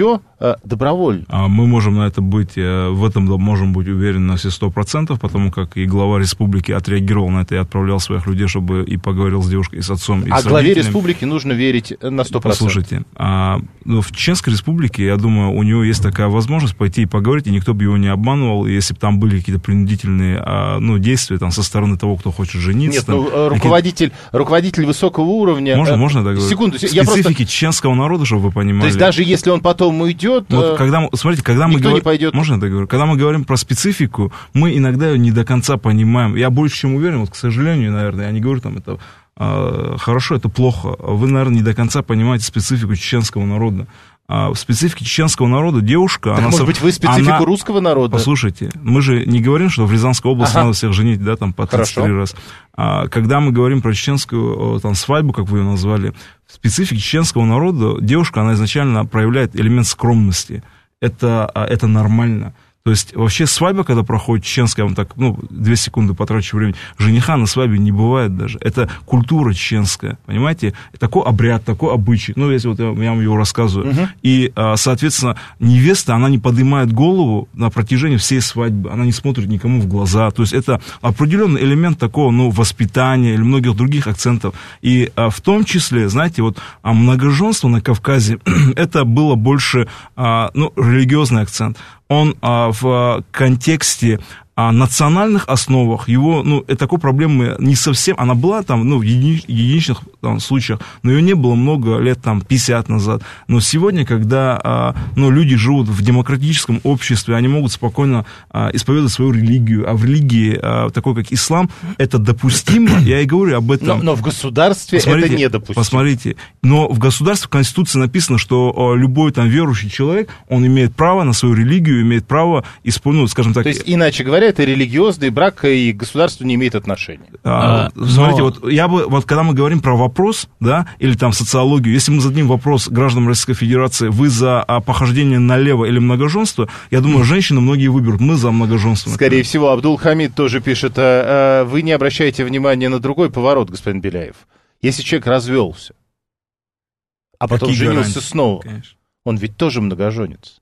э, добровольно. Мы можем на это быть, в этом можем быть уверены на все сто процентов, потому как и глава республики отреагировал на это и отправлял своих людей, чтобы и поговорил с девушкой, и с отцом, и а с главе родителями. республики нужно верить на сто процентов. Послушайте, а, ну, в Чеченской республике, я думаю, у него есть такая возможность пойти и поговорить, и никто бы его не обманывал, и если бы там были какие-то принудительные а, ну, действия там, со стороны того, кто хочет жениться. Нет, там, ну, руководитель, какие... руководитель высокого уровня... Можно, можно так говорить? Секунду, специфики я просто... чеченского народа, чтобы вы понимали. То есть даже если он потом уйдет... Вот, когда, смотрите, когда мы никто говорим... не пойдет... Можно так говорить? Когда мы говорим про специфику, мы иногда ее не до конца понимаем. Я больше чем уверен, вот, к сожалению, наверное, я не говорю там это... Хорошо, это плохо. Вы, наверное, не до конца понимаете специфику чеченского народа. В специфике чеченского народа девушка... Так, она, может быть, вы специфику она, русского народа? Послушайте, мы же не говорим, что в Рязанской области ага. надо всех женить, да, там, по тридцать три раза. А когда мы говорим про чеченскую там, свадьбу, как вы ее назвали, в специфике чеченского народа девушка, она изначально проявляет элемент скромности. Это, это нормально. То есть вообще свадьба, когда проходит чеченская, вам так, ну, две секунды потрачу времени, жениха на свадьбе не бывает даже. Это культура чеченская, понимаете? Такой обряд, такой обычай. Ну, если вот я, я вам его рассказываю. Uh-huh. И, соответственно, невеста, она не поднимает голову на протяжении всей свадьбы. Она не смотрит никому в глаза. То есть это определенный элемент такого, ну, воспитания или многих других акцентов. И в том числе, знаете, вот многоженство на Кавказе, это было больше, ну, религиозный акцент. Он а, в контексте а, национальных основах, его, ну, такой проблемы не совсем, она была там, ну, в еди, единичных там, случаях, но ее не было много лет, там, пятьдесят назад. Но сегодня, когда, а, ну, люди живут в демократическом обществе, они могут спокойно а, исповедовать свою религию, а в религии, а, такой как ислам, это допустимо, я и говорю об этом. Но, но в государстве посмотрите, это недопустимо. Посмотрите, но в государстве, в Конституции написано, что а, любой там верующий человек, он имеет право на свою религию, имеет право исполнить, скажем так... То есть, иначе говоря, это религиозный брак, и государство не имеет отношения. А, а, смотрите, но... вот я бы, вот когда мы говорим про вопрос, да, или там социологию, если мы зададим вопрос гражданам Российской Федерации, вы за а, похождение налево или многоженство, я думаю, женщины многие выберут, мы за многоженство. Скорее например. всего, Абдул-Хамид тоже пишет, а, а, вы не обращаете внимания на другой поворот, господин Беляев. Если человек развелся, а потом Какие женился гарантии? снова, Конечно. он ведь тоже многоженец.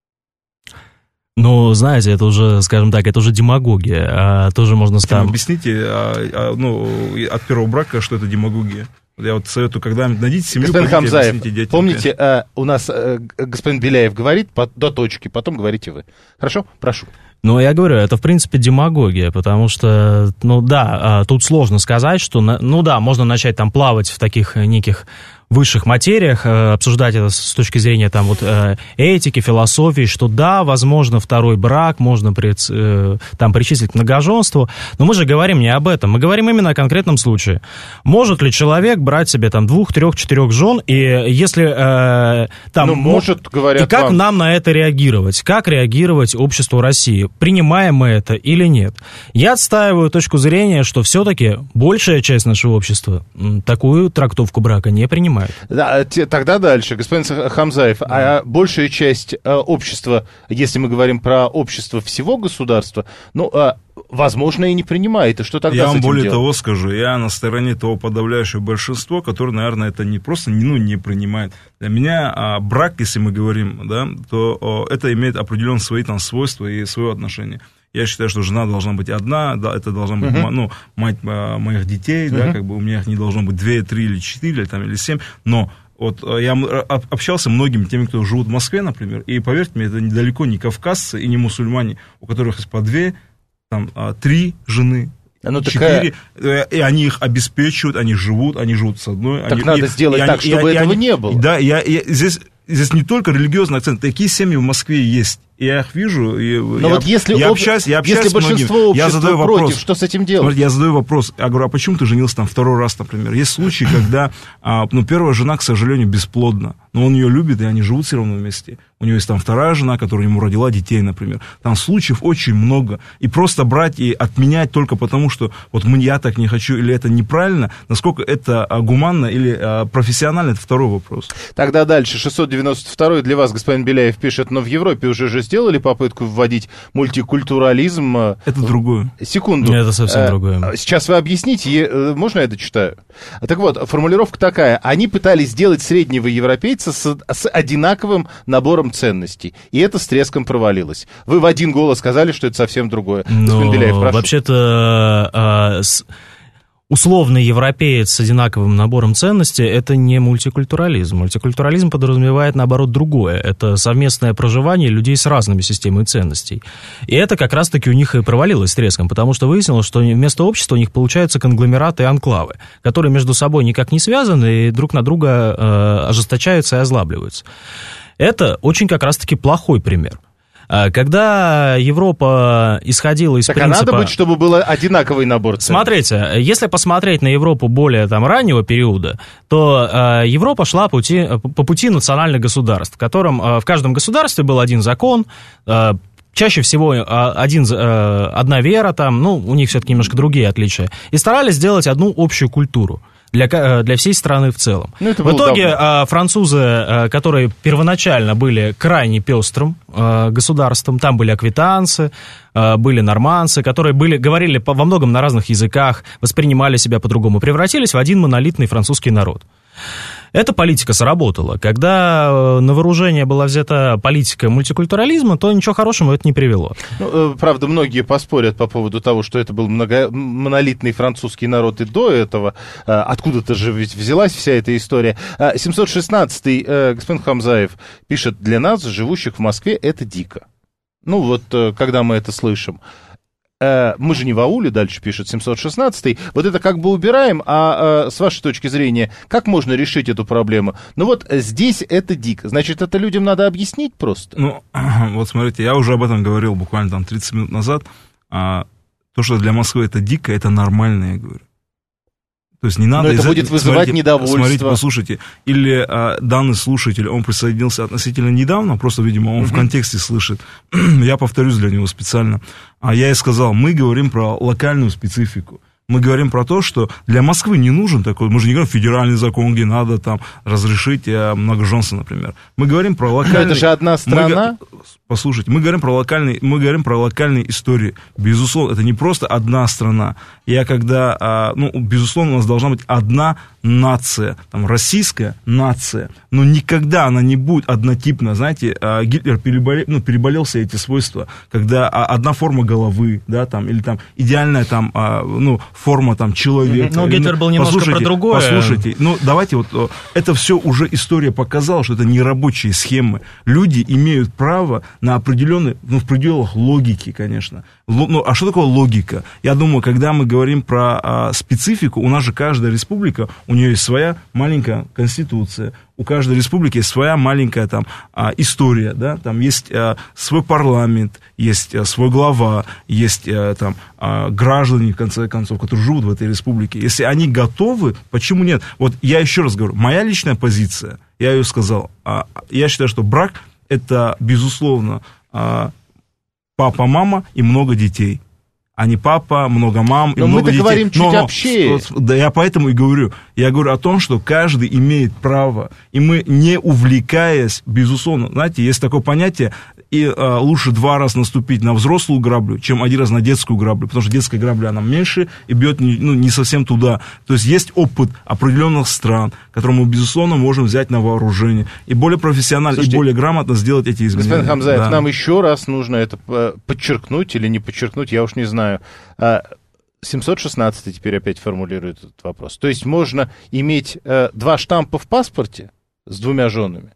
Ну, знаете, это уже, скажем так, это уже демагогия. А, тоже можно сказать... Объясните, а, а, ну, от первого брака, что это демагогия. Я вот советую, когда найдите семью, господин Хамзаев, детям, помните, а, у нас а, господин Беляев говорит по, до точки, потом говорите вы. Хорошо? Прошу. Ну, я говорю, это, в принципе, демагогия, потому что, ну, да, тут сложно сказать, что, ну, да, можно начать там плавать в таких неких высших материях, обсуждать это с точки зрения там вот этики, философии, что да, возможно, второй брак можно пред, там причислить к многоженству, но мы же говорим не об этом, мы говорим именно о конкретном случае. Может ли человек брать себе там двух, трех, четырех жен, и если э, там... Ну, может, говорят И как вам. нам на это реагировать? Как реагировать обществу России? Принимаем мы это или нет? Я отстаиваю точку зрения, что все-таки большая часть нашего общества такую трактовку брака не принимает. Да, тогда дальше, господин Хамзаев, да. а большая часть а, общества, если мы говорим про общество всего государства, ну, а, возможно, и не принимает. И что тогда я с этим вам более делать? того скажу, я на стороне того подавляющего большинства, которое, наверное, это не просто ну, не принимает. Для меня а, брак, если мы говорим, да, то а, это имеет определенные свои там свойства и свое отношение. Я считаю, что жена должна быть одна, да, это должна быть uh-huh. ну, мать а, моих детей, uh-huh. да, как бы у меня их не должно быть две, три или четыре, или, там, или семь, но вот я общался с многими теми, кто живут в Москве, например, и, поверьте мне, это недалеко не кавказцы и не мусульмане, у которых есть по две, там, три жены, ну, четыре, такая... и они их обеспечивают, они живут, они живут с одной. Так они, надо и, сделать и так, они, чтобы и, этого и они, не было. Да, я, я, здесь, здесь не только религиозный акцент, такие семьи в Москве есть. Я их вижу, и Но я, вот если, я об... общаюсь, я общаюсь если с многими. большинство общества я задаю против, вопрос, что с этим делать? Смотрите, я задаю вопрос, я говорю, а почему ты женился там второй раз, например? Есть случаи, когда а, ну, первая жена, к сожалению, бесплодна, но он ее любит, и они живут все равно вместе. У него есть там вторая жена, которая ему родила детей, например. Там случаев очень много. И просто брать и отменять только потому, что вот я так не хочу, или это неправильно, насколько это а, гуманно или а, профессионально, это второй вопрос. Тогда дальше, шестьсот девяносто второй для вас, господин Беляев, пишет, но в Европе уже же сделали попытку вводить мультикультурализм. Это другое. Секунду. Это совсем другое. Сейчас вы объясните, можно я дочитаю? Так вот, формулировка такая. Они пытались сделать среднего европейца с, с одинаковым набором набором ценностей, и это с треском провалилось. Вы в один голос сказали, что это совсем другое. Но, вообще-то, а, с... условный европеец с одинаковым набором ценностей – это не мультикультурализм. Мультикультурализм подразумевает, наоборот, другое. Это совместное проживание людей с разными системами ценностей. И это как раз-таки у них и провалилось с треском, потому что выяснилось, что вместо общества у них получаются конгломераты и анклавы, которые между собой никак не связаны и друг на друга э, ожесточаются и озлабливаются. Это очень как раз-таки плохой пример. Когда Европа исходила из так принципа... Так а надо быть, чтобы был одинаковый набор ценностей? Смотрите, если посмотреть на Европу более там, раннего периода, то э, Европа шла пути, по пути национальных государств, в котором э, в каждом государстве был один закон, э, чаще всего один, одна вера, там, ну, у них все-таки немножко другие отличия, и старались сделать одну общую культуру. Для, для всей страны в целом. Ну, в итоге давно. французы, которые первоначально были крайне пестрым государством, там были аквитанцы, были нормандцы, которые были, говорили во многом на разных языках, воспринимали себя по-другому, превратились в один монолитный французский народ. Эта политика сработала. Когда на вооружение была взята политика мультикультурализма, то ничего хорошего это не привело. Ну, правда, многие поспорят по поводу того, что это был много... монолитный французский народ и до этого. Откуда-то же ведь взялась вся эта история. семьсот шестнадцатый господин Хамзаев пишет: для нас, живущих в Москве, это дико. Ну вот, когда мы это слышим. Мы же не в ауле, дальше пишет семьсот шестнадцатый. Вот это как бы убираем, а, а с вашей точки зрения, как можно решить эту проблему? Ну вот здесь это дико. Значит, это людям надо объяснить просто? Ну, вот смотрите, я уже об этом говорил буквально там тридцать минут назад. А, то, что для Москвы это дико, это нормально, я говорю. То есть не надо... Но это будет вызывать смотрите, недовольство. Смотрите, послушайте. Или а, данный слушатель, он присоединился относительно недавно, просто, видимо, он uh-huh. в контексте слышит. Я повторюсь для него специально. А я и сказал, мы говорим про локальную специфику. Мы говорим про то, что для Москвы не нужен такой, мы же не говорим федеральный закон, где надо там разрешить многоженство, например. Мы говорим про локальный... Но это же одна страна. Мы, послушайте, мы говорим про локальные, мы говорим про локальные истории. Безусловно, это не просто одна страна. Я когда, ну, безусловно, у нас должна быть одна нация, там, российская нация, но никогда она не будет однотипна. Знаете, Гитлер переболел, ну, переболел все эти свойства, когда одна форма головы, да, там, или там идеальная там, ну, форма там человека. Ну, Гитлер был немножко послушайте, про другое. Послушайте, ну, давайте вот, это все уже история показала, что это не рабочие схемы. Люди имеют право на определенные, ну, в пределах логики, конечно. Ну, а что такое логика? Я думаю, когда мы говорим про а, специфику, у нас же каждая республика, у нее есть своя маленькая конституция, у каждой республики есть своя маленькая там а, история, да, там есть а, свой парламент, есть а, свой глава, есть а, там а, граждане, в конце концов, которые живут в этой республике. Если они готовы, почему нет? Вот я еще раз говорю, моя личная позиция, я ее сказал, а, я считаю, что брак это, безусловно, а, папа, мама и много детей. А не папа, много мам и но много детей. Но мы говорим чуть но, общее. Да, я поэтому и говорю. Я говорю о том, что каждый имеет право. И мы, не увлекаясь, безусловно, знаете, есть такое понятие, и а, лучше два раза наступить на взрослую граблю, чем один раз на детскую граблю, потому что детская грабля, она меньше и бьет не, ну, не совсем туда. То есть есть опыт определенных стран, который мы, безусловно, можем взять на вооружение и более профессионально, Слушайте, и более грамотно сделать эти изменения. Господин Хамзаев, да. нам еще раз нужно это подчеркнуть или не подчеркнуть, я уж не знаю. семьсот шестнадцатый теперь опять формулирует этот вопрос. То есть можно иметь э, два штампа в паспорте с двумя женами?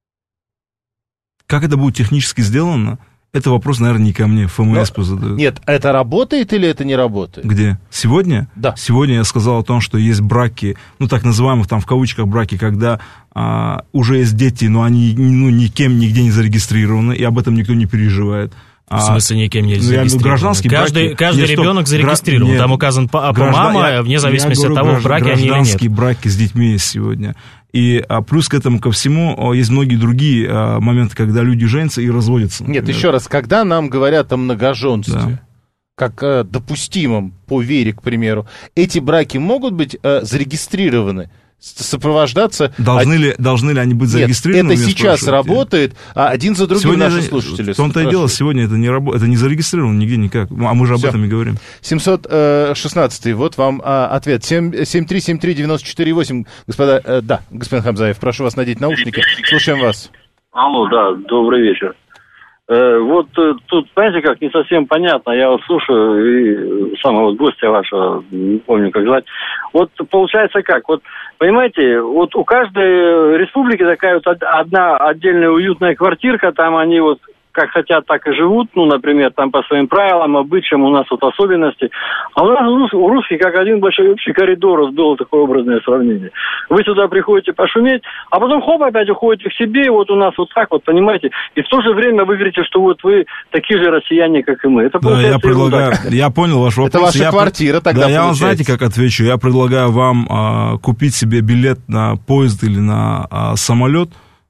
Как это будет технически сделано? Это вопрос, наверное, не ко мне, ФМС Но, задают. Нет, это работает или это не работает? Где? Сегодня? Да. Сегодня я сказал о том, что есть браки, ну, так называемых, там, в кавычках, браки, когда а, уже есть дети, но они, ну, никем нигде не зарегистрированы, и об этом никто не переживает. В смысле, никем не зарегистрирован? Гражданский каждый браки, каждый нет, ребенок зарегистрирован. Нет, там указан папа, граждан, мама, я, вне зависимости говорю, от того, в браке они или нет. Гражданские браки с детьми есть сегодня. И а, плюс к этому ко всему а, есть многие другие а, моменты, когда люди женятся и разводятся. Например. Нет, еще раз, когда нам говорят о многоженстве, да. как а, допустимом по вере, к примеру, эти браки могут быть а, зарегистрированы? Сопровождаться... Должны, а... ли, должны ли они быть зарегистрированы? Нет, это сейчас работает, а один за другим сегодня наши же, слушатели в том-то и дело, сегодня это не, рабо... это не зарегистрировано нигде никак, а мы же об Все. этом и говорим. семьсот шестнадцатый, вот вам а, ответ. семь три семь три девять четыре восемь, господа, э, да, господин Хамзаев, прошу вас надеть наушники, слушаем вас. Алло, да, добрый вечер. Э, вот э, тут, знаете, как не совсем понятно, я вот слушаю, и самого вот гостя вашего, не помню, как звать. Вот получается как, вот, понимаете, вот у каждой республики такая вот одна отдельная уютная квартирка, там они вот как хотят, так и живут, ну, например, там по своим правилам, обычаям, у нас вот особенности. А у нас у русских как один большой общий коридор, вот было такое образное сравнение. Вы сюда приходите пошуметь, а потом хоп, опять уходите к себе, и вот у нас вот так вот, понимаете, и в то же время вы говорите, что вот вы такие же россияне, как и мы. Это да, я предлагаю, я понял ваш вопрос. Это ваша я, квартира тогда Да, я вам, знаете, как отвечу, я предлагаю вам а, купить себе билет на поезд или на а, самолет,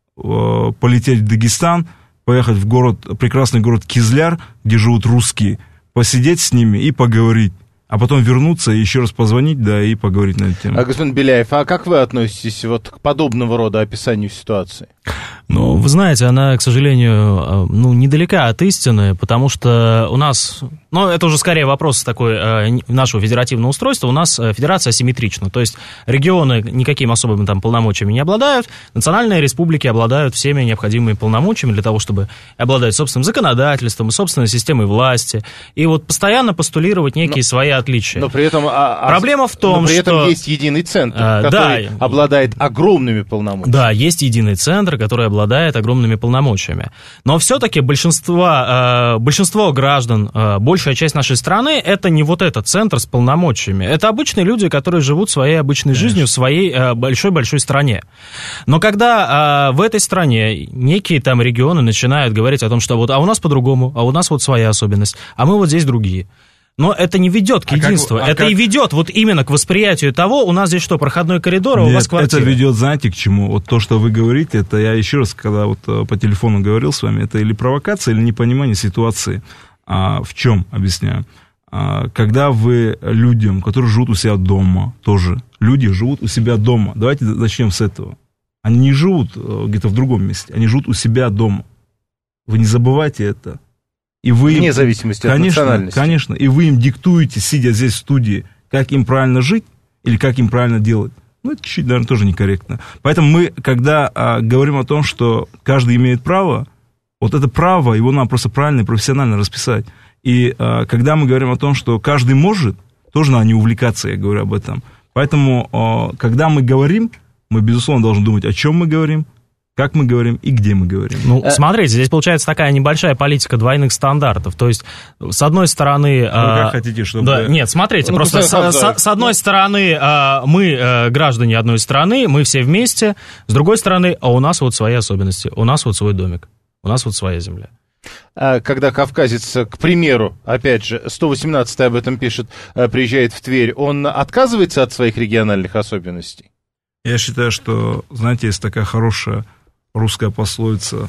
а, полететь в Дагестан, поехать в город, прекрасный город Кизляр, где живут русские, посидеть с ними и поговорить, а потом вернуться и еще раз позвонить, да, и поговорить на эту тему. А, господин Беляев, а как вы относитесь вот к подобного рода описанию ситуации? Ну, вы знаете, она, к сожалению, ну, недалека от истины, потому что у нас, ну, это уже скорее вопрос такой нашего федеративного устройства, у нас федерация асимметрична, то есть регионы никаким особым там полномочиями не обладают, национальные республики обладают всеми необходимыми полномочиями для того, чтобы обладать собственным законодательством, собственной системой власти, и вот постоянно постулировать некие но, свои отличия. Но при этом, а, Проблема в том, но при этом что... есть единый центр, а, который да, обладает огромными полномочиями. Да, есть единый центр, который обладает огромными полномочиями. Но все-таки большинство, э, большинство граждан, э, большая часть нашей страны, это не вот этот центр с полномочиями. Это обычные люди, которые живут своей обычной Конечно. жизнью в своей э, большой-большой стране. Но когда э, в этой стране некие там регионы начинают говорить о том, что вот, а у нас по-другому, а у нас вот своя особенность, а мы вот здесь другие. Но это не ведет к единству. А как, а это как... и ведет вот именно к восприятию того, у нас здесь что, проходной коридор, а у Нет, вас квартира. Это ведет, знаете, к чему? Вот то, что вы говорите, это я еще раз, когда вот по телефону говорил с вами, это или провокация, или непонимание ситуации. А, в чем, объясняю. А, когда вы людям, которые живут у себя дома, тоже, люди живут у себя дома. Давайте начнем с этого. Они не живут где-то в другом месте, они живут у себя дома. Вы не забывайте это. И вы Вне зависимости конечно, от национальности. Конечно, и вы им диктуете, сидя здесь в студии, как им правильно жить или как им правильно делать. Ну, это чуть-чуть, наверное, тоже некорректно. Поэтому мы, когда а, говорим о том, что каждый имеет право, вот это право, его надо просто правильно и профессионально расписать. И а, когда мы говорим о том, что каждый может, тоже надо не увлекаться, я говорю об этом. Поэтому, а, когда мы говорим, мы, безусловно, должны думать, о чем мы говорим, как мы говорим и где мы говорим. Ну, смотрите, здесь получается такая небольшая политика двойных стандартов. То есть, с одной стороны... Вы а, как хотите, чтобы... Да, нет, смотрите, ну, просто с, с, с одной стороны а, мы а, граждане одной страны, мы все вместе, с другой стороны, а у нас вот свои особенности, у нас вот свой домик, у нас вот своя земля. Когда кавказец, к примеру, опять же, сто восемнадцатый об этом пишет, приезжает в Тверь, он отказывается от своих региональных особенностей? Я считаю, что, знаете, есть такая хорошая русская пословица,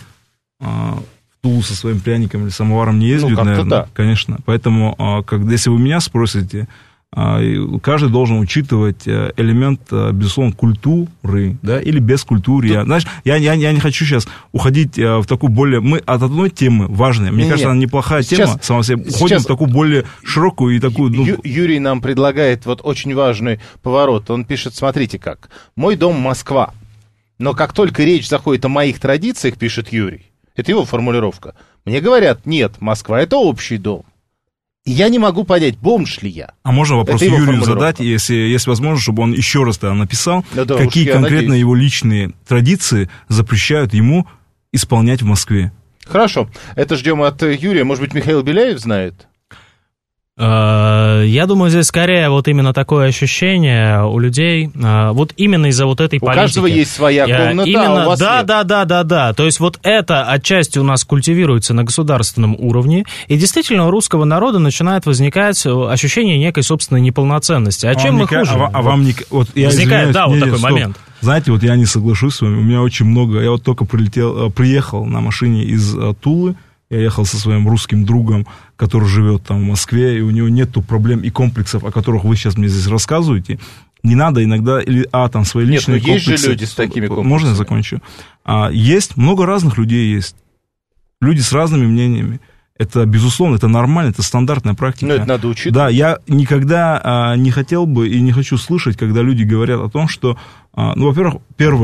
в Тулу со своим пряником или самоваром не ездят, ну, наверное, да. Конечно. Поэтому, когда, если вы меня спросите, каждый должен учитывать элемент, безусловно, культуры, да, или без культуры. Я, знаешь, я, я, я не хочу сейчас уходить в такую более... Мы от одной темы важной, мне Нет. кажется, она неплохая сейчас, тема, сама себе, уходим сейчас... в такую более широкую и такую... Ну... Ю, Юрий нам предлагает вот очень важный поворот. Он пишет, смотрите как, «Мой дом Москва». Но как только речь заходит о моих традициях, пишет Юрий, это его формулировка, мне говорят, нет, Москва — это общий дом. И я не могу понять, бомж ли я. А можно вопрос Юрию задать, если есть возможность, чтобы он еще раз тогда написал, да, да, какие конкретно надеюсь. Его личные традиции запрещают ему исполнять в Москве? Хорошо, это ждем от Юрия. Может быть, Михаил Беляев знает? Я думаю, здесь скорее вот именно такое ощущение у людей, вот именно из-за вот этой у политики. У каждого есть своя комната, именно, а у вас да, нет. Да, да, да, да, то есть вот это отчасти у нас культивируется на государственном уровне, и действительно у русского народа начинает возникать ощущение некой собственной неполноценности. А, а чем мы не, хуже? А, а вам не... Вот я возникает, да, вот такой стоп. момент. Знаете, вот я не соглашусь с вами, у меня очень много, я вот только прилетел, приехал на машине из Тулы, я ехал со своим русским другом, который живет там в Москве, и у него нету проблем и комплексов, о которых вы сейчас мне здесь рассказываете. Не надо иногда, или, а, там, свои личные Нет, ну есть комплексы. Же люди с такими комплексами. Можно я закончу? А, есть, много разных людей есть. Люди с разными мнениями. Это, безусловно, это нормально, это стандартная практика. Но это надо учитывать. Да, я никогда а, не хотел бы и не хочу слышать, когда люди говорят о том, что, а, ну, во-первых, первое,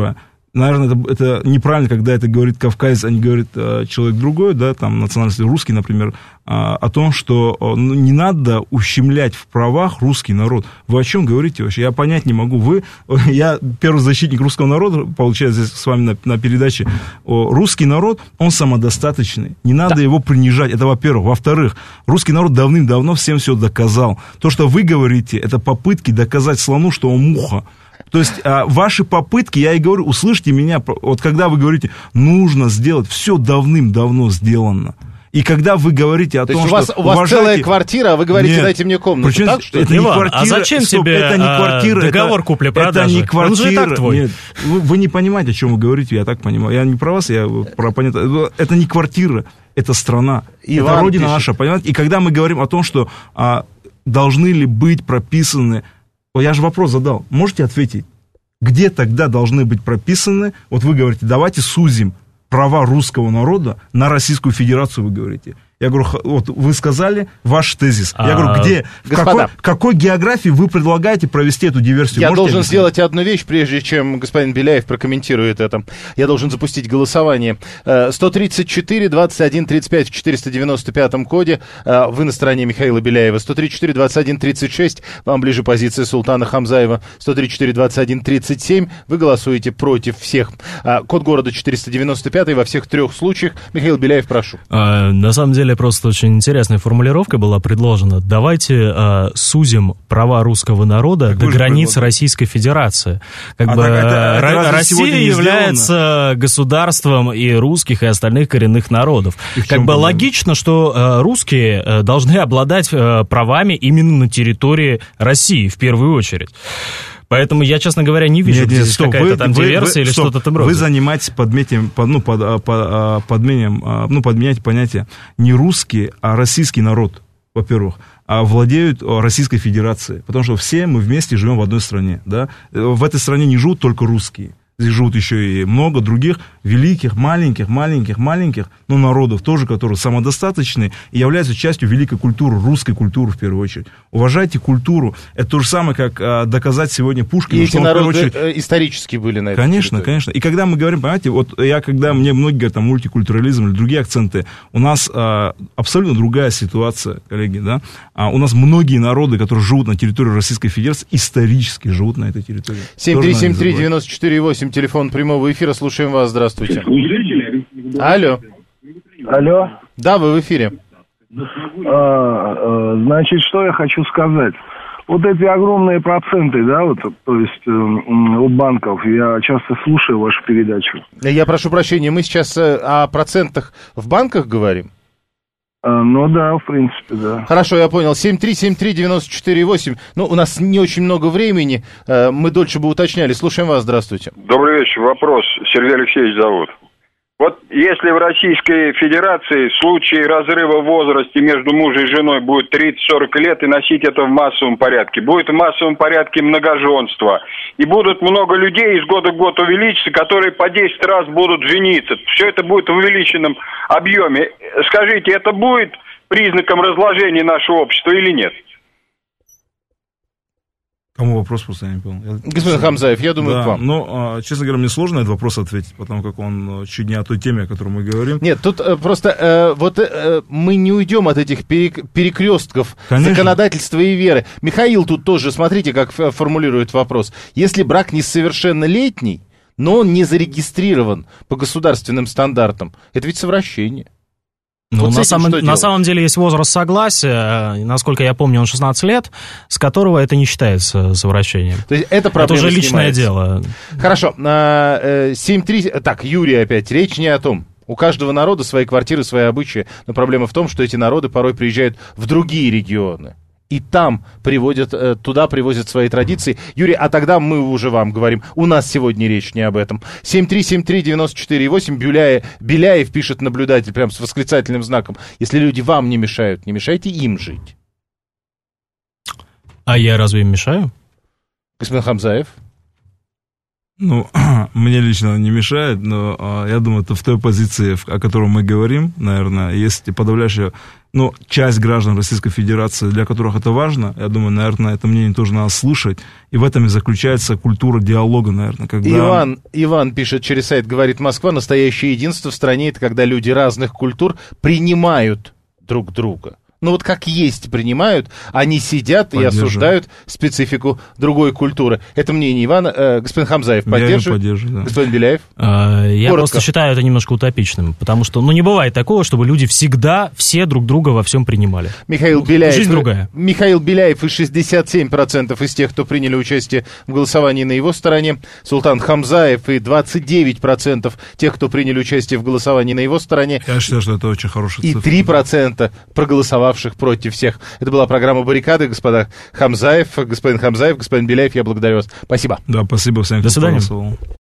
Наверное, это, это неправильно, когда это говорит кавказец, а не говорит э, человек другой, да, там, национальности русский, например, э, о том, что э, ну, не надо ущемлять в правах русский народ. Вы о чем говорите вообще? Я понять не могу. Вы, я первый защитник русского народа, получается, здесь с вами на, на передаче. О, русский народ, он самодостаточный. Не надо да. его принижать. Это, во-первых. Во-вторых, русский народ давным-давно всем все доказал. То, что вы говорите, это попытки доказать слону, что он муха. То есть а, ваши попытки, я и говорю, услышьте меня, вот когда вы говорите, нужно сделать, все давным-давно сделано. И когда вы говорите о То том, есть у вас, что... у вас уважайте... целая квартира, а вы говорите, Нет. дайте мне комнату. Причем Так, что это Иван, не квартира, а зачем стоп, тебе это не квартира, договор это, купли-продажи? Это не квартира. Он же и так твой. Нет, вы, вы не понимаете, о чем вы говорите, я так понимаю. Я не про вас, я про понятно. Это не квартира, это страна. Иван это родина пишет. наша, понимаете? И когда мы говорим о том, что а, должны ли быть прописаны... Я же вопрос задал, можете ответить? Где тогда должны быть прописаны, вот вы говорите, давайте сузим права русского народа на Российскую Федерацию, вы говорите. Я говорю, вот вы сказали ваш тезис. Я говорю, где, в какой, какой географии вы предлагаете провести эту диверсию? Я Можете должен объяснить? сделать одну вещь, прежде чем господин Беляев прокомментирует это. Я должен запустить голосование. сто тридцать четыре двадцать один тридцать пять в четыреста девяносто пятом коде. Вы на стороне Михаила Беляева. сто тридцать четыре двадцать один тридцать шесть. Вам ближе позиция Султана Хамзаева. сто тридцать четыре двадцать один тридцать семь. Вы голосуете против всех. Код города четыреста девяносто пять. Во всех трех случаях. Михаил Беляев, прошу. А, на самом деле, просто очень интересная формулировка была предложена. Давайте а, сузим права русского народа Какой до границ Российской Федерации. Как А бы, так это- это Р- разве сегодня Россия не является государством и русских, и остальных коренных народов. И в Как чем бы проблема? логично, что а, русские а, должны обладать а, правами именно на территории России, в первую очередь. Поэтому я, честно говоря, не вижу, Нет, где нет, здесь стоп, какая-то вы- там вы- диверсия вы- или стоп, что-то там рода. Вы занимаетесь подметием, под, ну, под, а, под, а, подменем, а, ну, подменяете понятие не русский, а российский народ, во-первых, а владеют а, Российской Федерацией. Потому что все мы вместе живем в одной стране. Да? В этой стране не живут только русские. Здесь живут еще и много других великих, маленьких, маленьких, маленьких, ну, народов тоже, которые самодостаточные и являются частью великой культуры, русской культуры в первую очередь. Уважайте культуру. Это то же самое, как а, доказать сегодня Пушкину, И что эти он, в первую народы очередь... э, исторически были на этой Конечно, территории. конечно. И когда мы говорим, понимаете, вот я, когда мне многие говорят, там, мультикультурализм или другие акценты, у нас а, абсолютно другая ситуация, коллеги, да. А у нас многие народы, которые живут на территории Российской Федерации, исторически живут на этой территории. семь три Тоже семь надо три не забывать. девяносто четыре восемь, телефон прямого эфира, слушаем вас, здравствуйте. Алло. Алло. Да, вы в эфире. А, а, значит, что я хочу сказать. Вот эти огромные проценты, да, вот, то есть э, у банков, я часто слушаю вашу передачу. Я прошу прощения, мы сейчас э, о процентах в банках говорим? А, ну да, в принципе, да. Хорошо, я понял. семь три семь три девяносто четыре восемь. Ну, у нас не очень много времени, э, мы дольше бы уточняли. Слушаем вас, здравствуйте. Добрый вечер. Вопрос. Сергей Алексеевич зовут. Вот если в Российской Федерации в случае разрыва в возрасте между мужем и женой будет тридцать-сорок лет и носить это в массовом порядке, будет в массовом порядке многоженство, и будут много людей из года в год увеличиться, которые по десять раз будут жениться. Все это будет в увеличенном объеме. Скажите, это будет признаком разложения нашего общества или нет? Кому вопрос просто я не понял. Я... Господин Хамзаев, я думаю, да, к вам. но, честно говоря, мне сложно на этот вопрос ответить, потому как он чуть не о той теме, о которой мы говорим. Нет, тут э, просто э, вот э, мы не уйдем от этих перек- перекрестков Конечно. законодательства и веры. Михаил тут тоже, смотрите, как ф- формулирует вопрос. Если брак несовершеннолетний, но он не зарегистрирован по государственным стандартам, это ведь совращение. Ну, Вот с на, этим самом, что на делать? самом деле есть возраст согласия, э, насколько я помню, он шестнадцать лет, с которого это не считается совращением. То есть это Это проблема уже личное снимается. дело. Хорошо. а, э, семь три... Так, Юрий опять. Речь не о том. У каждого народа свои квартиры, свои обычаи. Но проблема в том, что эти народы порой приезжают в другие регионы. И там приводят, э, туда привозят свои традиции. Юрий, а тогда мы уже вам говорим, у нас сегодня речь не об этом. семь три семь три девяносто четыре восемь, Беляев, Беляев пишет наблюдатель, прям с восклицательным знаком. Если люди вам не мешают, не мешайте им жить. А я разве им мешаю? Господин Хамзаев? Ну, мне лично не мешает, но а, я думаю, это в той позиции, о которой мы говорим, наверное, есть подавляющая, ну, часть граждан Российской Федерации, для которых это важно. Я думаю, наверное, это мнение тоже надо слышать. И в этом и заключается культура диалога, наверное. Когда... Иван, Иван пишет через сайт «Говорит Москва», настоящее единство в стране — это когда люди разных культур принимают друг друга. Ну вот как есть принимают, они сидят и осуждают специфику другой культуры. Это мнение Ивана. Э, господин Хамзаев поддерживает? Да. Господин Беляев? А, я Коротко. просто считаю это немножко утопичным, потому что, ну, не бывает такого, чтобы люди всегда все друг друга во всем принимали. Михаил Беляев. Жизнь другая. Михаил Беляев и шестьдесят семь процентов из тех, кто приняли участие в голосовании на его стороне. Султан Хамзаев и двадцать девять процентов тех, кто приняли участие в голосовании на его стороне. Я считаю, что это очень хорошая цифра. И три процента проголосовавших против всех. Это была программа «Баррикады». Господа Хамзаев, господин Хамзаев, господин Беляев, я благодарю вас. Спасибо. Да, спасибо всем, кто До свидания. голосовал.